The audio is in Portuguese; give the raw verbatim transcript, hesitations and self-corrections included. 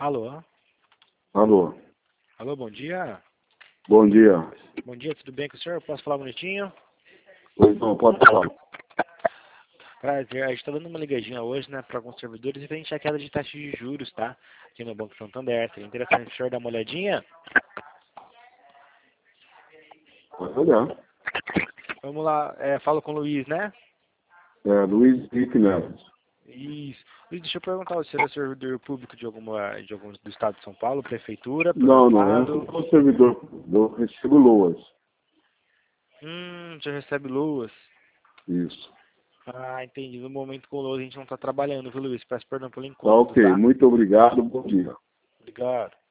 Alô? Alô, Alô, bom dia. bom dia. Bom dia, tudo bem com o senhor? Posso falar bonitinho? Pois não, pode falar. Prazer, a gente está dando uma ligadinha hoje, né, para alguns servidores referente à queda de taxa de juros, tá? Aqui no Banco Santander. Seria interessante o senhor dar uma olhadinha? Pode olhar. Vamos lá, é, falo com o Luiz, né? É, Luiz Henrique Neves. Isso. Luiz, deixa eu perguntar, o senhor é servidor público de alguma, de algum do estado de São Paulo, prefeitura, Não, não, eu aposentado? não sou servidor, eu recebo loas. Hum, o senhor recebe luas? Isso. Ah, entendi. No momento com luas a gente não está trabalhando, viu, Luiz? Peço perdão pelo Tá incômodo, ok, tá? muito obrigado, bom dia. Obrigado.